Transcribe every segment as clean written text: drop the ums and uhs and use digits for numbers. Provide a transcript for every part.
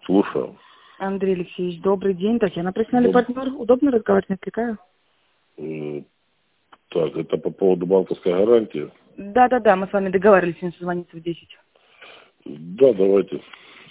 Слушаю. Андрей Алексеевич, добрый день. Татьяна, персональный партнер. Удобно разговаривать, не отвлекаю? Так, это по поводу банковской гарантии? Да, мы с вами договаривались, сегодня созвониться в 10. Да, давайте.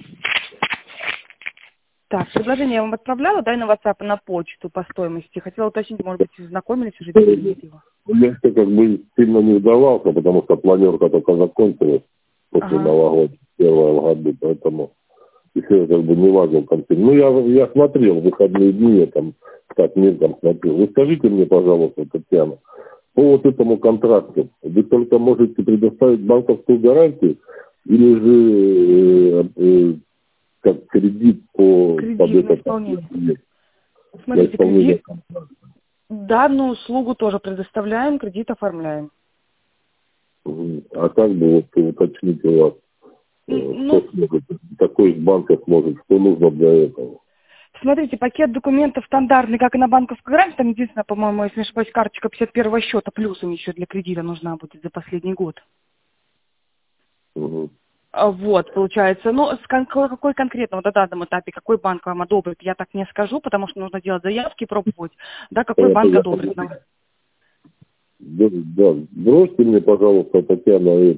Так, предложение я вам отправляла, да, и на WhatsApp, и на почту по стоимости. Хотела уточнить, может быть, знакомились уже, или нет его? Я как бы сильно не вдавался, потому что планерка только закончилась после новогоднего, первого в году, поэтому еще как бы не важен контент. Ну, я смотрел в выходные дни, я там так мельком смотрел. Вы скажите мне, пожалуйста, Татьяна, по вот этому контракту, вы только можете предоставить банковскую гарантию или же как кредит Кредит на исполнение. Смотрите, кредит, данную услугу тоже предоставляем, кредит оформляем. А как бы вот уточнить у вас, что сможет, какой из банков сможет, что нужно для этого? Смотрите, пакет документов стандартный, как и на банковской гарантии. Там единственное, по-моему, если не ошибаюсь, карточка 51-го счета плюсом еще для кредита нужна будет за последний год. Вот, получается. Ну, какой конкретно вот на данном этапе, какой банк вам одобрит, я так не скажу, потому что нужно делать заявки, пробовать. Да, какой банк одобрит нам? Да, бросьте мне, пожалуйста, Татьяна,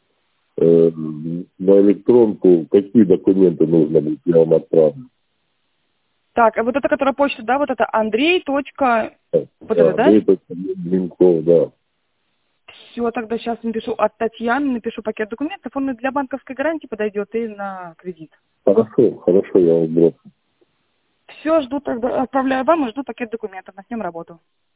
на электронку, какие документы нужно будет, я вам отправлю. Так, а вот это, которая почта, да, вот это Андрей. Вот это, да? Минков, да. Все, тогда сейчас напишу от Татьяны, напишу пакет документов, он и для банковской гарантии подойдет, и на кредит. Хорошо, я вам брошу. Все, жду тогда, отправляю вам и жду пакет документов, начнем работу.